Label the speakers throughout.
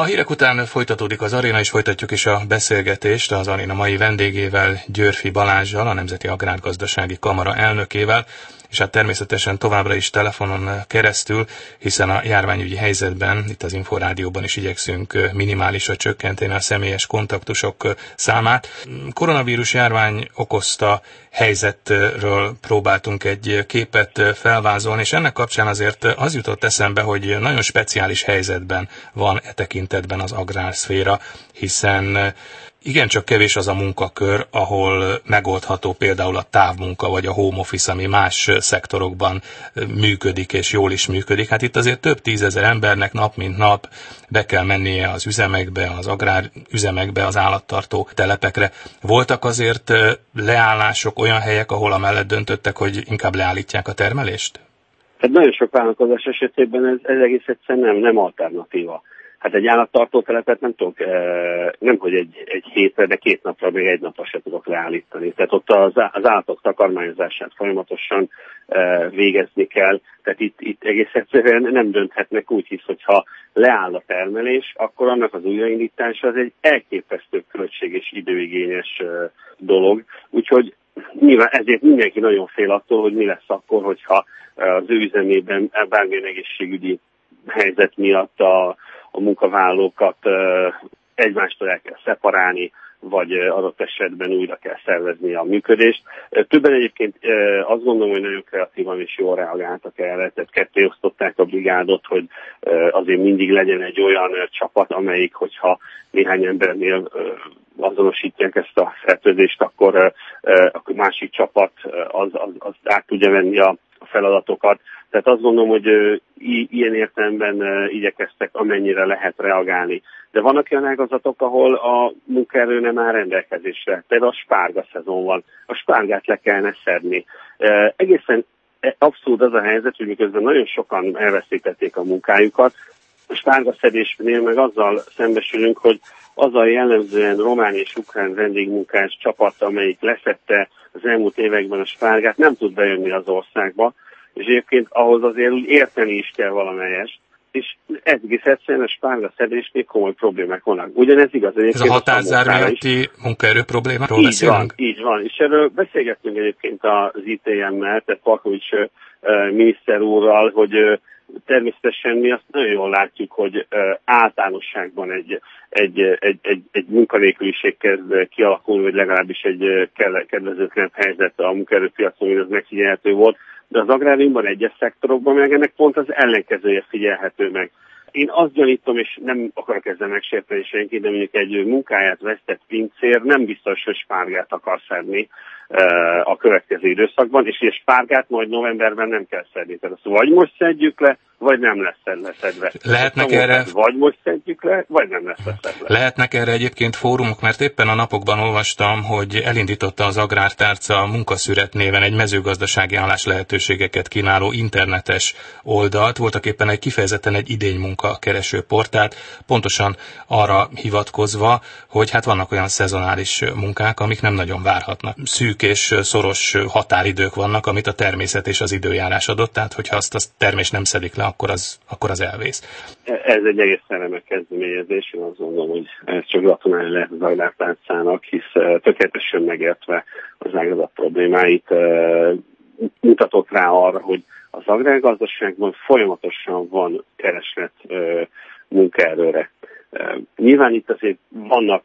Speaker 1: A hírek után folytatódik az Aréna, és folytatjuk is a beszélgetést az Aréna mai vendégével, Győrfi Balázssal, a Nemzeti Agrárgazdasági Kamara elnökével, és hát természetesen továbbra is telefonon keresztül, hiszen a járványügyi helyzetben, itt az Inforádióban is igyekszünk minimálisra csökkenteni a személyes kontaktusok számát. Koronavírus járvány okozta helyzetről próbáltunk egy képet felvázolni, és ennek kapcsán azért az jutott eszembe, hogy nagyon speciális helyzetben van e tekintetben az agrárszféra, hiszen igencsak kevés az a munkakör, ahol megoldható például a távmunka vagy a home office, ami más szektorokban működik és jól is működik. Hát itt azért több tízezer embernek nap mint nap be kell mennie az üzemekbe, az agrárüzemekbe, az állattartó telepekre. Voltak azért leállások, olyan helyek, ahol amellett döntöttek, hogy inkább leállítják a termelést?
Speaker 2: Tehát nagyon sok vállalkozás esetében ez egész egyszerűen nem alternatíva. Hát egy állattartótelepet nem tudok, nem hogy egy hétre, de 2 napra, még 1 napra se tudok leállítani. Tehát ott az állatok takarmányozását folyamatosan végezni kell. Tehát itt egész egyszerűen nem dönthetnek úgy, hisz hogyha leáll a termelés, akkor annak az újraindítása az egy elképesztő költség és időigényes dolog. Úgyhogy nyilván ezért mindenki nagyon fél attól, hogy mi lesz akkor, hogyha az ő üzemében bármilyen egészségügyi helyzet miatt a munkavállalókat egymástól el kell szeparálni, vagy adott esetben újra kell szervezni a működést. Többen egyébként azt gondolom, hogy nagyon kreatívan és jól reagáltak erre, tehát kettéosztották a brigádot, hogy azért mindig legyen egy olyan csapat, amelyik, hogyha néhány embernél azonosítják ezt a fertőzést, akkor a másik csapat az át tudja venni a feladatokat. Tehát azt gondolom, hogy ilyen értelemben igyekeztek amennyire lehet reagálni. De vannak olyan ágazatok, ahol a munkaerő nem áll rendelkezésre. Például a spárga szezon van. A spárgát le kellene szedni. Egészen abszurd az a helyzet, hogy miközben nagyon sokan elveszítették a munkájukat, a spárgaszedésnél meg azzal szembesülünk, hogy az a jellemzően román és ukrán vendégmunkás csapat, amelyik leszedte az elmúlt években a spárgát, nem tud bejönni az országba, és egyébként ahhoz azért úgy érteni is kell valamelyest, és egész egyszerűen a spárgaszedésnél komoly problémák vannak. Ugyanez igaz egyébként.
Speaker 1: Ez a határzár miatti munkaerő problémáról beszélünk?
Speaker 2: Így van, és erről beszélgettünk egyébként az ITM-mel, tehát Palkovics miniszter úrral, hogy természetesen mi azt nagyon jól látjuk, hogy általánosságban egy munkanélküliség kezd kialakulni, vagy legalábbis egy kedvezőtlenebb helyzet a munkaerőpiacon, mint az megfigyelhető volt, de az agráriumban, egyes szektorokban meg ennek pont az ellenkezője figyelhető meg. Én azt gyanítom, és nem akarok ezzel megsérteni senkit, de mondjuk egy munkáját vesztett pincér nem biztos, hogy spárgát akar szedni a következő időszakban, és ilyen spárgát majd novemberben nem kell szedni. Tehát azt vagy most szedjük le, vagy nem lesz leszedve.
Speaker 1: Lehetnek erre...
Speaker 2: Vagy most szedjük le, vagy nem lesz leszedve.
Speaker 1: Lehetnek erre egyébként fórumok, mert éppen a napokban olvastam, hogy elindította az Agrártárca Munkaszüret néven egy mezőgazdasági állás lehetőségeket kínáló internetes oldalt, voltak éppen kifejezetten egy idénymunka kereső portált, pontosan arra hivatkozva, hogy hát vannak olyan szezonális munkák, amik nem nagyon várhatnak. Szűk és szoros határidők vannak, amit a természet és az időjárás adott, tehát hogyha azt a termést nem szedik le, akkor az elvész.
Speaker 2: Ez egy egészen remek kezdeményezés, én azt gondolom, hogy ez csak gratulálni lehet az Agrártárcának, hisz tökéletesen megértve az ágazat problémáit mutatott rá arra, hogy az agrárgazdaságban folyamatosan van kereslet munkaerőre. Nyilván itt azért vannak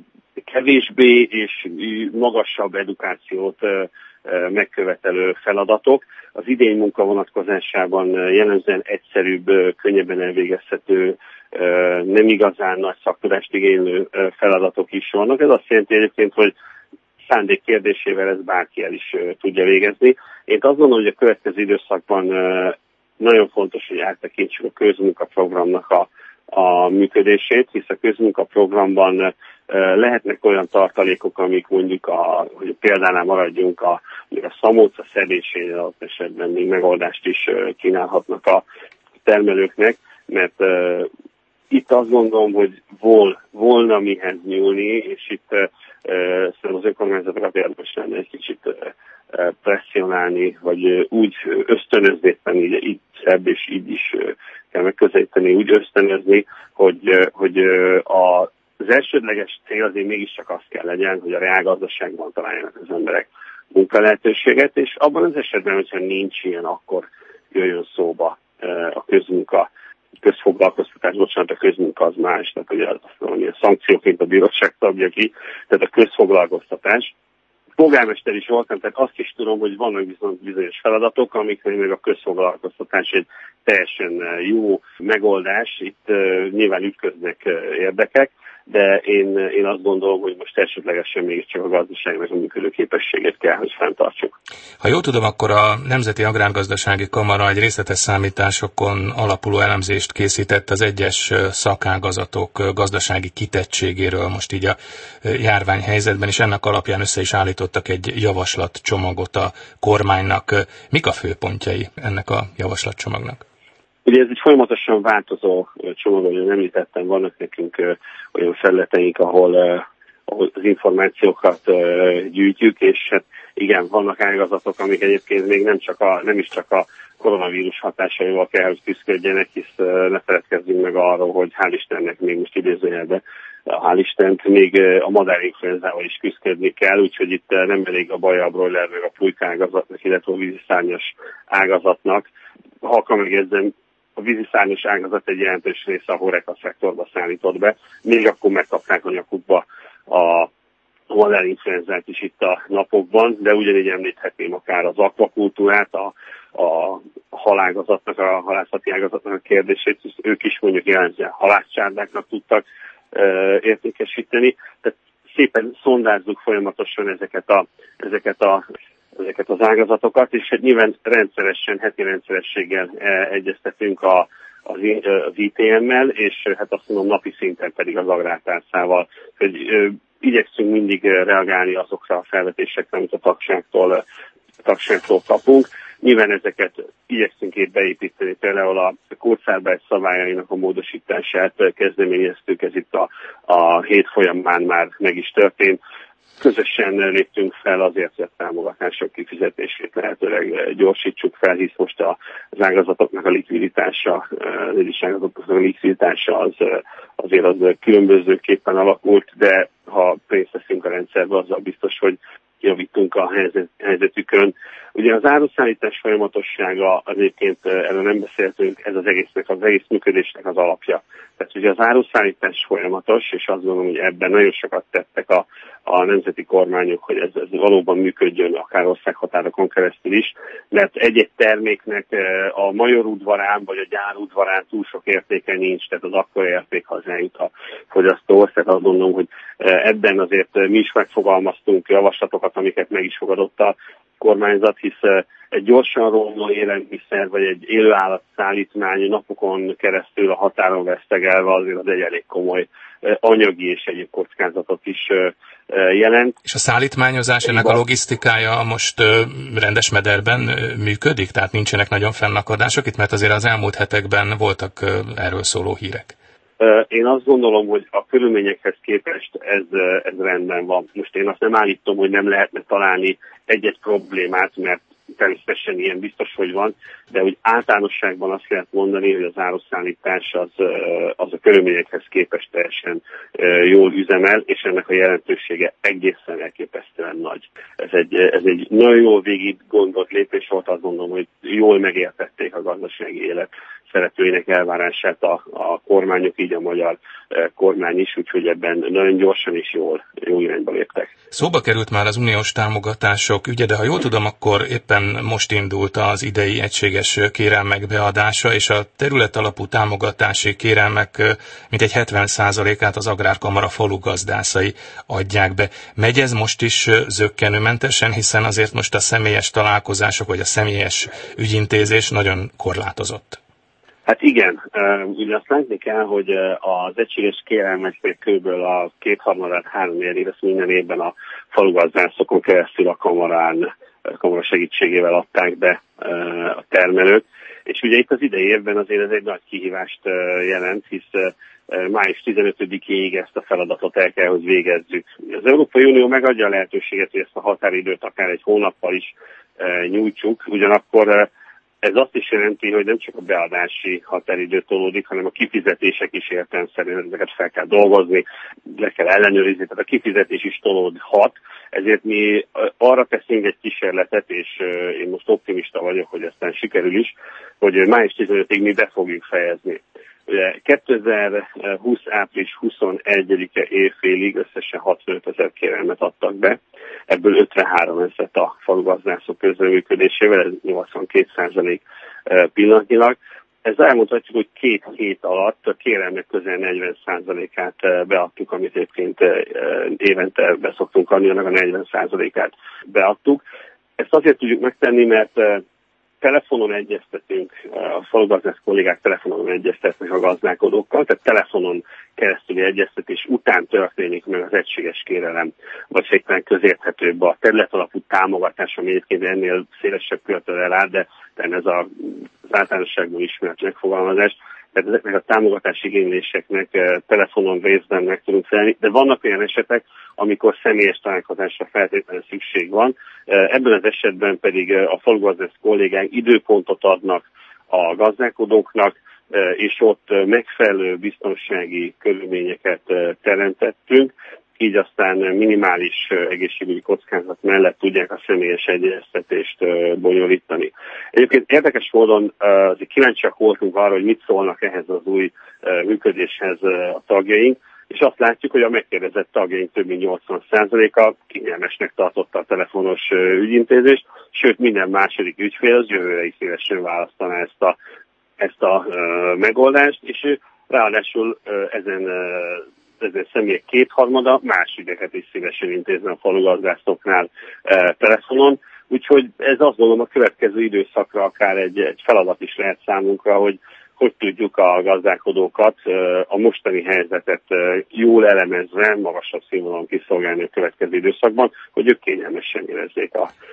Speaker 2: kevésbé és magasabb edukációt megkövetelő feladatok. Az idénymunka vonatkozásában jellemzően egyszerűbb, könnyebben elvégezhető, nem igazán nagy szaktudást igénylő feladatok is vannak. Ez azt jelenti egyébként, hogy szándék kérdésével ez bárki el is tudja végezni. Én azt gondolom, hogy a következő időszakban nagyon fontos, hogy áttekintsük a közmunkaprogramnak a működését, hisz a közmunkaprogramban lehetnek olyan tartalékok, amik mondjuk, hogy példánál maradjunk, a szamóca szedésénél ott esetben még megoldást is kínálhatnak a termelőknek, mert itt azt gondolom, hogy volna mihez nyúlni, és itt szerintem az önkormányzatokat érdemes lenne egy kicsit presszionálni, vagy úgy ösztönözni, így szebb és így is kell megközelíteni, úgy ösztönözni, hogy az elsődleges cél azért mégiscsak az kell legyen, hogy a reálgazdaságban találjanak az emberek munkalehetőséget, és abban az esetben, hogyha nincs ilyen, akkor jöjjön szóba a a közmunka az más, tehát ugye a szankcióként a bíróság szabja ki, tehát a közfoglalkoztatás. Polgármester is voltam, tehát azt is tudom, hogy vannak bizonyos feladatok, amikre még a közfoglalkoztatás egy teljesen jó megoldás. Itt nyilván ütköznek érdekek, de én azt gondolom, hogy most elsődlegesen mégiscsak a gazdaságnak a működőképességét kell, hogy fenntartsuk.
Speaker 1: Ha jól tudom, akkor a Nemzeti Agrárgazdasági Kamara egy részletes számításokon alapuló elemzést készített az egyes szakágazatok gazdasági kitettségéről most így a járványhelyzetben, és ennek alapján össze is állítottak egy javaslatcsomagot a kormánynak. Mik a főpontjai ennek a javaslatcsomagnak?
Speaker 2: Ugye ez egy folyamatosan változó csomag, ahogy említettem, vannak nekünk olyan felületeink, ahol az információkat gyűjtjük, és hát igen, vannak ágazatok, amik egyébként még nem is csak a koronavírus hatásaival kell, hogy küzdködjenek, hisz ne feledkezzünk meg arról, hogy hál' Istennek még most idézőjelben, hál' Istent, még a madárinfluenzával is küzdködni kell, úgyhogy itt nem elég a baja, a broiler, meg a pulyka ágazatnak, illetve a víziszárnyas ágazatnak. Halka megjegyzem, a víziszárnyas ágazat egy jelentős része a HoReCa szektorba szállított be, még akkor megkapták a nyakukba a madárinfluenzát is itt a napokban, de ugyanígy említhetném akár az akvakultúrát, a halágazatnak, a halászati ágazatnak a kérdését, ők is mondjuk jellemzően halászcsárdáknak tudtak értékesíteni. Tehát szépen szondázzuk folyamatosan ezeket az ágazatokat, és hát nyilván heti rendszerességgel egyeztetünk az ITM-mel, és hát azt mondom napi szinten pedig az agrártárcával, hogy igyekszünk mindig reagálni azokra a felvetésekre, amit a tagságtól kapunk. Nyilván ezeket igyekszünk itt beépíteni, például a kurzarbeit szabályainak a módosítását kezdeményeztük, ez itt a hét folyamán már meg is történt. Közösen léptünk fel azért, hogy a támogatások kifizetését lehetőleg gyorsítsuk fel, hisz most az ágazatoknak a likviditása, az egyes ágazatoknak a likviditása azért az különbözőképpen alakult, de ha pénzt teszünk a rendszerbe, azzal biztos, hogy javítunk a helyzetükön. Ugye az áruszállítás folyamatossága, egyébként erről nem beszéltünk, ez az egész működésnek az alapja. Tehát ugye az áruszállítás folyamatos, és azt gondolom, hogy ebben nagyon sokat tettek a nemzeti kormányok, hogy ez valóban működjön akár országhatárokon keresztül is, mert egy-egy terméknek a major udvarán vagy a gyár udvarán túl sok értéke nincs, tehát az akkora érték, ha az eljut a fogyasztóhoz. Tehát azt gondolom, hogy ebben azért mi is megfogalmaztunk javaslatokat, amiket meg is fogadott a kormányzat, hisz egy gyorsan romló élelmiszer vagy egy élőállat szállítmány napokon keresztül a határon vesztegelve azért az egy elég komoly anyagi és egyéb kockázatot is jelent.
Speaker 1: És a szállítmányozás, ennek a logisztikája most rendes mederben működik? Tehát nincsenek nagyon fennakadások itt, mert azért az elmúlt hetekben voltak erről szóló hírek.
Speaker 2: Én azt gondolom, hogy a körülményekhez képest ez rendben van. Most én azt nem állítom, hogy nem lehetne találni egy-egy problémát, mert természetesen ilyen biztos, hogy van, de úgy általánosságban azt lehet mondani, hogy az áruszállítás az a körülményekhez képest teljesen jól üzemel, és ennek a jelentősége egészen elképesztően nagy. Ez egy nagyon jól végig gondolt lépés volt, azt gondolom, hogy jól megértették a gazdasági élet szereplőinek elvárását a kormányok, így a magyar kormány is, úgyhogy ebben nagyon gyorsan és jó irányba léptek.
Speaker 1: Szóba került már az uniós támogatások ügye, de ha jól tudom, akkor éppen most indult az idei egységes kérelmek beadása, és a területalapú támogatási kérelmek mintegy 70%-át az Agrárkamara falugazdászai adják be. Megy ez most is zökkenőmentesen, hiszen azért most a személyes találkozások vagy a személyes ügyintézés nagyon korlátozott.
Speaker 2: Hát igen, ugye azt látni kell, hogy az egységes kérelmek kb. A 2/3-3 évét minden évben a falugazdászokon keresztül a kamara segítségével adták be a termelők. És ugye itt az idei évben azért ez egy nagy kihívást jelent, hisz május 15-ig ezt a feladatot el kell, hogy végezzük. Az Európai Unió megadja a lehetőséget, hogy ezt a határidőt akár egy hónappal is nyújtsuk, ugyanakkor ez azt is jelenti, hogy nem csak a beadási határidő tolódik, hanem a kifizetések is értelemszerűen ezeket fel kell dolgozni, le kell ellenőrizni, tehát a kifizetés is tolódhat. Ezért mi arra teszünk egy kísérletet, és én most optimista vagyok, hogy aztán sikerül is, hogy május 15-ig mi be fogjuk fejezni. Ugye 2020. április 21-e évfélig összesen 65 000 kérelmet adtak be, ebből 53 ezeret a falugazdászok közreműködésével, ez 82% pillanatnyilag. Ezzel elmondhatjuk, hogy 2 hét alatt a kérelmek közel 40%-át beadtuk, amit egyébként évente beszoktunk adni, annak a 40%-át beadtuk. Ezt azért tudjuk megtenni, mert telefonon egyeztetünk, a falugazdász kollégák telefonon egyeztetnek a gazdálkodókkal, tehát telefonon keresztüli egyeztetés után történik meg az egységes kérelem, vagy éppen közérthetőbb a területalapú támogatás, ami egyébként ennél szélesebb körtől elár, de ez az általánosságból ismert megfogalmazás. Tehát ezeknek a támogatási igényléseknek telefonon részben meg tudunk felelni, de vannak olyan esetek, amikor személyes találkozásra feltétlenül szükség van. Ebben az esetben pedig a falugazdász kollégák időpontot adnak a gazdálkodóknak, és ott megfelelő biztonsági körülményeket teremtettünk, így aztán minimális egészségügyi kockázat mellett tudják a személyes egyeztetést bonyolítani. Egyébként érdekes módon azért kíváncsiak voltunk arra, hogy mit szólnak ehhez az új működéshez a tagjaink, és azt látjuk, hogy a megkérdezett tagjaink több mint 80%-a kényelmesnek tartotta a telefonos ügyintézést, sőt minden második ügyfél az jövőre is szívesen választaná ezt a megoldást, és ráadásul ezen személyek 2/3 más ügyeket is szívesen intézne a falugazdászoknál telefonon. Úgyhogy ez azt gondolom a következő időszakra akár egy feladat is lehet számunkra, hogy tudjuk a gazdálkodókat a mostani helyzetet jól elemezve, magasabb színvonalon kiszolgálni a következő időszakban, hogy ők kényelmesen érezzék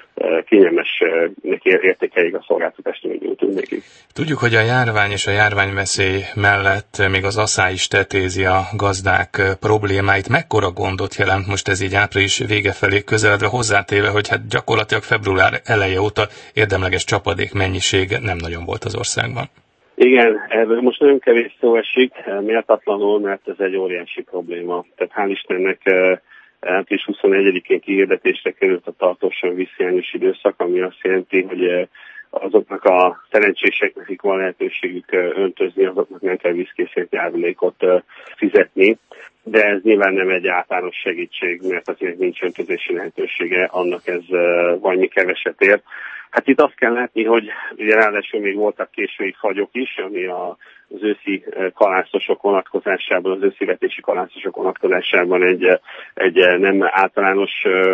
Speaker 2: kényelmesnek értékeljék a szolgáltatást, amit nyújtunk nekik.
Speaker 1: Tudjuk, hogy a járvány és a járványveszély mellett még az ASZÁ is tetézi a gazdák problémáit. Mekkora gondot jelent most ez így április vége felé közeledve, hozzátéve, hogy hát gyakorlatilag február eleje óta érdemleges csapadék mennyiség nem nagyon volt az országban?
Speaker 2: Igen, erről most nagyon kevés szó esik, méltatlanul, mert ez egy óriási probléma. Tehát hál' Istennek április 21-én kihirdetésre került a tartósan vízhiányos időszak, ami azt jelenti, hogy azoknak a szerencséseknek, akik van lehetőségük öntözni, azoknak nem kell vízkészleti járulékot fizetni. De ez nyilván nem egy általános segítség, mert akinek nincs öntözési lehetősége, annak ez valami keveset ér. Hát itt azt kell látni, hogy ugye ráadásul még voltak késői fagyok is, ami az őszi kalászosok vonatkozásában, az őszi vetési kalászosok vonatkozásában egy nem általános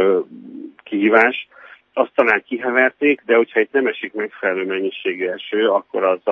Speaker 2: kihívás. Azt talán kiheverték, de hogyha itt nem esik megfelelő mennyiségű eső, akkor az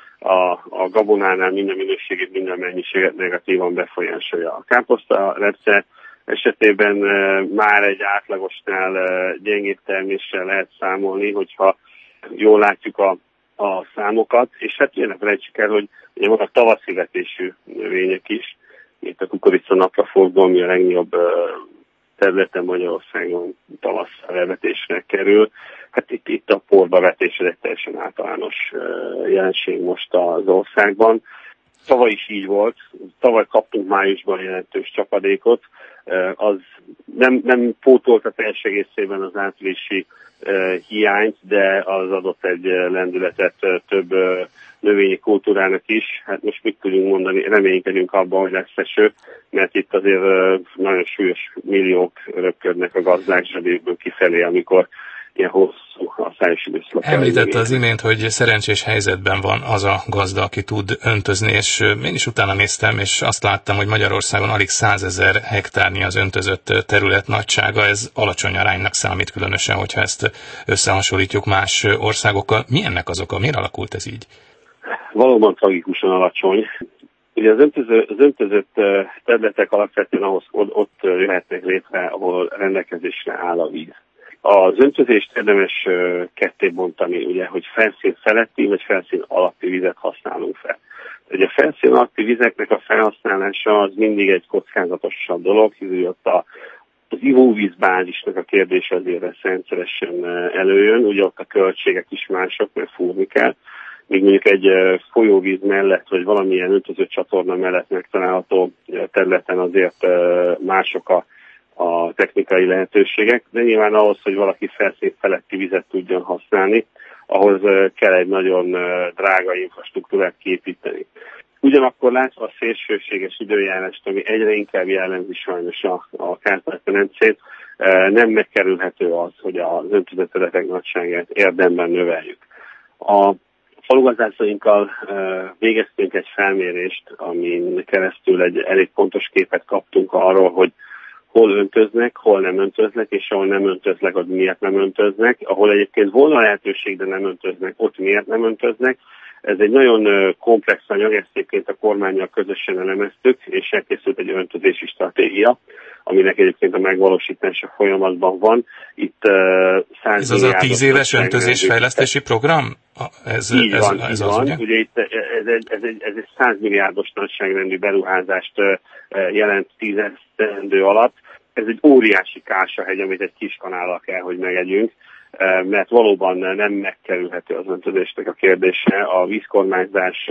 Speaker 2: a gabonánál minden minőségét, minden mennyiséget negatívan befolyásolja. A káposzta repce esetében már egy átlagosnál gyengébb terméssel lehet számolni, hogyha jól látjuk a számokat, és hát ne felejtsük el, hogy ugye vannak tavaszi vetésű növények is, mint a kukorica napraforgó, ami a legnagyobb területen Magyarországon tavasszal elvetésre kerül. Hát itt a porbavetés egy teljesen általános jelenség most az országban. Tavaly is így volt, tavaly kaptunk májusban jelentős csapadékot, az nem pótolta teljes egészében az áprilisi hiányt, de az adott egy lendületet több növényi kultúrának is. Hát most mit tudjunk mondani, reménykedünk abban, hogy lesz eső, mert itt azért nagyon súlyos milliók röpködnek a gazdák zsebéből kifelé, amikor ilyen hosszú a szájos időszak.
Speaker 1: Említette az imént, hogy szerencsés helyzetben van az a gazda, aki tud öntözni, és én is utána néztem, és azt láttam, hogy Magyarországon alig 100 000 hektárnyi az öntözött terület nagysága. Ez alacsony aránynak számít, különösen, hogyha ezt összehasonlítjuk más országokkal. Mi ennek az oka? Miért alakult ez így?
Speaker 2: Valóban tragikusan alacsony. Ugye az öntözött területek alapvetően ahhoz ott jöhetnek létre, ahol rendelkezésre áll a víz. Az öntözést érdemes ketté bontani, ugye, hogy felszín feletti vagy felszín alatti vizet használunk fel. Ugye a felszín alatti vizeknek a felhasználása az mindig egy kockázatosabb dolog, hiszen ott az ivóvízbázisnak a kérdése azért rendszeresen előjön, ugye ott a költségek is mások, mert fúrni kell. Még mondjuk egy folyóvíz mellett, vagy valamilyen öntöző csatorna mellett megtalálható területen azért mások a technikai lehetőségek, de nyilván ahhoz, hogy valaki felszín feletti vizet tudjon használni, ahhoz kell egy nagyon drága infrastruktúrát kiépíteni. Ugyanakkor látva a szélsőséges időjárást, ami egyre inkább jellemzi sajnos a Kárpát-medencét, nem megkerülhető az, hogy az öntözőterületek nagyságát érdemben növeljük. A falugazdászsainkkal végeztünk egy felmérést, amin keresztül egy elég pontos képet kaptunk arról, hogy hol öntöznek, hol nem öntöznek, és ahol nem öntöznek, az miért nem öntöznek. Ahol egyébként volna lehetőség, de nem öntöznek, ott miért nem öntöznek. Ez egy nagyon komplex anyag, ezt egyébként a kormánnyal közösen elemeztük, és elkészült egy öntözési stratégia, aminek egyébként a megvalósítása folyamatban van. Itt 100
Speaker 1: ez az a 10 éves öntözésfejlesztési program?
Speaker 2: Így van. Ugye itt ez egy 100 milliárdos nagyságrendű beruházást jelent 10 esztendő alatt. Ez egy óriási kársahegy, amit egy kis kanállal kell, hogy megegyünk, mert valóban nem megkerülhető az öntözésnek a kérdése, a vízkormányzás,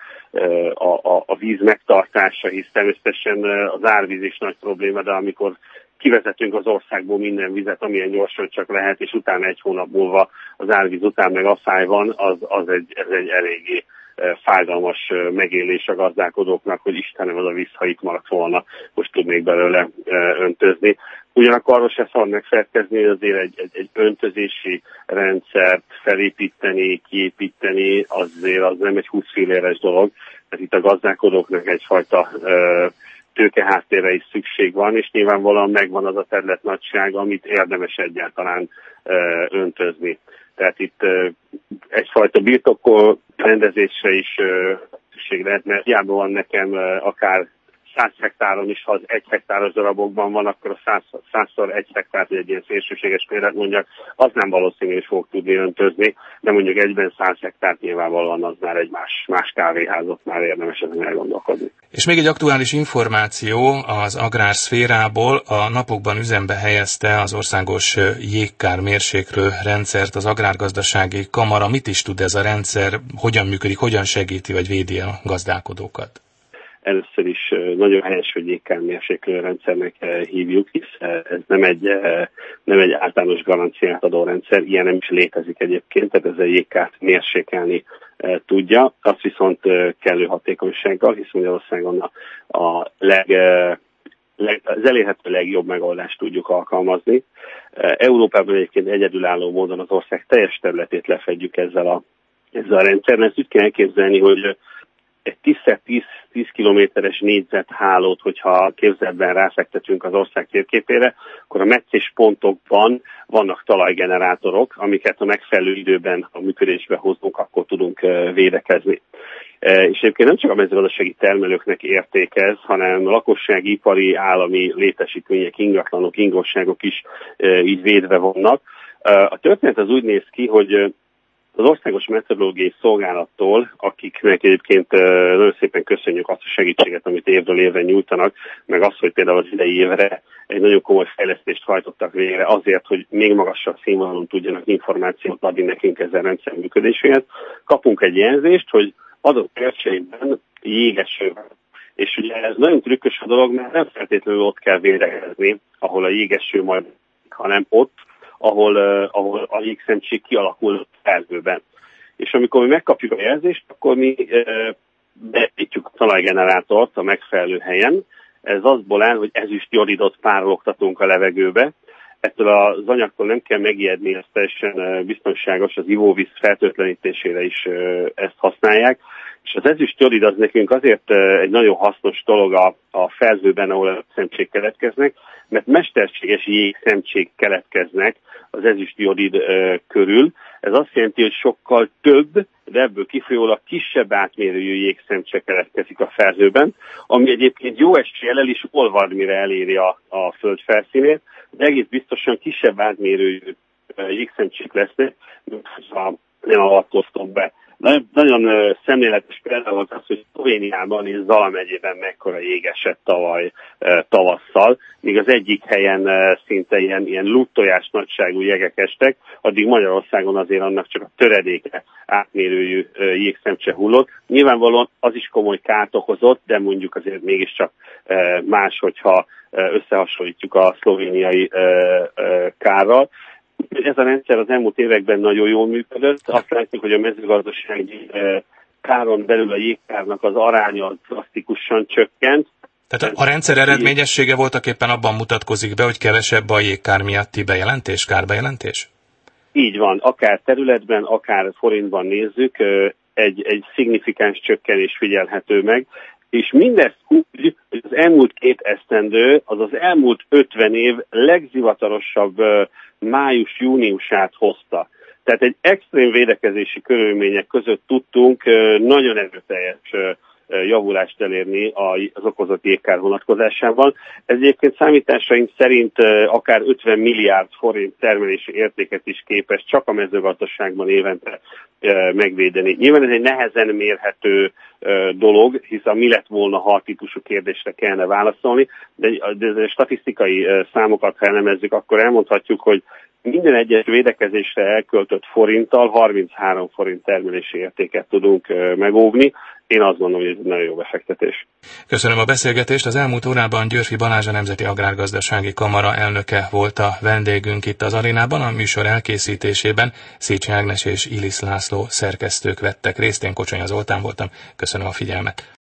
Speaker 2: a víz megtartása, hisz természetesen az árvíz is nagy probléma, de amikor kivezetünk az országból minden vizet, amilyen gyorsan csak lehet, és utána egy hónap múlva az árvíz után meg asszály van, ez egy eléggé fájdalmas megélés a gazdálkodóknak, hogy Istenem, az a víz, ha itt maradt volna, most tudnék belőle öntözni. Ugyanakkor arról se szabad megfelelkezni, hogy azért egy öntözési rendszert felépíteni, kiépíteni, azért az nem egy 20 filléres dolog, mert itt a gazdálkodóknak egyfajta tőkeháttérre is szükség van, és nyilvánvalóan megvan az a terület nagyság, amit érdemes egyáltalán öntözni. Tehát itt egyfajta birtok rendezésre is szükség lehet, mert hiába van nekem akár 100 hektáron is, ha az 1 hektáros darabokban van, akkor a 100-szor 1 hektár, hogy egy ilyen szélsőséges példát mondjak, az nem valószínű, hogy fog tudni öntözni, de mondjuk egyben 100 hektárt nyilvánvalóan az már egy más kávéházot, már érdemes ezen elgondolkodni.
Speaker 1: És még egy aktuális információ az agrárszférából: a napokban üzembe helyezte az országos jégkármérséklő rendszert az Agrárgazdasági Kamara. Mit is tud ez a rendszer, hogyan működik, hogyan segíti vagy védi a gazdálkodókat?
Speaker 2: Először is nagyon helyes, hogy jégkármérséklő rendszernek hívjuk, hisz ez nem egy általános garanciát adó rendszer, ilyen nem is létezik egyébként, tehát ez a jégkárt mérsékelni tudja, azt viszont kellő hatékonysággal, hisz Magyarországon az elérhető legjobb megoldást tudjuk alkalmazni. Európában egyébként egyedülálló módon az ország teljes területét lefedjük ezzel a rendszerrel. Ezt úgy kell elképzelni, hogy egy 10x10 kilométeres négyzethálót, hogyha képzeletben ráfektetünk az ország térképére, akkor a meccés pontokban vannak talajgenerátorok, amiket a megfelelő időben a működésbe hozunk, akkor tudunk védekezni. És egyébként nem csak a mezőgazdasági termelőknek értékez, hanem a lakossági, ipari, állami létesítmények, ingatlanok, ingóságok is így védve vannak. A történet az úgy néz ki, hogy az Országos Meteorológiai Szolgálattól, akiknek egyébként nagyon szépen köszönjük azt a segítséget, amit évről évre nyújtanak, meg azt, hogy például az idei évre egy nagyon komoly fejlesztést hajtottak végre azért, hogy még magasabb színvonalon tudjanak információt adni nekünk ezen rendszer működéséhez. Kapunk egy jelzést, hogy adott térségben jégeső van. És ugye ez nagyon trükkös a dolog, mert nem feltétlenül ott kell védekezni, ahol a jégeső majd, hanem ott, ahol a jégszemcsék kialakul a felhőben. És amikor mi megkapjuk a jelzést, akkor mi beépítjük a talajgenerátort a megfelelő helyen. Ez azból áll, hogy ezüstjoridot párologtatunk a levegőbe. Ettől az anyagtól nem kell megijedni, ez teljesen biztonságos, az ivóvíz fertőtlenítésére is ezt használják. És az ezüstjorid az nekünk azért egy nagyon hasznos dolog a felhőben, ahol a szemcsék keletkeznek, mert mesterséges jégszemcsék keletkeznek az ezüstjodid körül. Ez azt jelenti, hogy sokkal több, de ebből kifolyólag kisebb átmérőjű jégszemcse keletkezik a felhőben, ami egyébként jó eséllyel el is olvad, mire eléri a föld felszínét, de egész biztosan kisebb átmérőjű jégszemcsék lesznek, mint ha nem avatkoztok be Nagyon szemléletes példa volt az, hogy Szlovéniában és Zala megyében mekkora jég esett tavaly tavasszal, míg az egyik helyen szinte ilyen luttojás nagyságú jegek estek, addig Magyarországon azért annak csak a töredéke átmérőjű jégszemcse hullott. Nyilvánvalóan az is komoly kárt okozott, de mondjuk azért mégiscsak más, hogyha összehasonlítjuk a szlovéniai kárral. Ez a rendszer az elmúlt években nagyon jól működött. Azt látjuk, hogy a mezőgazdasági káron belül a jégkárnak az aránya drasztikusan csökkent.
Speaker 1: Tehát a rendszer eredményessége voltaképpen abban mutatkozik be, hogy kevesebb a jégkár miatti kárbejelentés?
Speaker 2: Így van, akár területben, akár forintban nézzük, egy szignifikáns csökkenés figyelhető meg, és mindezt úgy, hogy az elmúlt 2 esztendő, az elmúlt 50 év legzivatarosabb május-júniusát hozta. Tehát egy extrém védekezési körülmények között tudtunk nagyon erőteljes javulást elérni az okozott jégkár vonatkozásában. Ez egyébként számításaink szerint akár 50 milliárd forint termelési értéket is képes csak a mezőgazdaságban évente megvédeni. Nyilván ez egy nehezen mérhető dolog, hiszen mi lett volna, ha a típusú kérdésre kellene válaszolni, de statisztikai számokat, ha elemezzük, akkor elmondhatjuk, hogy minden egyes védekezésre elköltött forinttal 33 forint termelési értéket tudunk megóvni. Én azt gondolom, hogy ez egy nagyon jó befektetés.
Speaker 1: Köszönöm a beszélgetést. Az elmúlt órában Györffy Balázs, a Nemzeti Agrárgazdasági Kamara elnöke volt a vendégünk itt az arénában. A műsor elkészítésében Széchenyi Ágnes és Illis László szerkesztők vettek részt. Én Kocsonya Zoltán voltam. Köszönöm a figyelmet.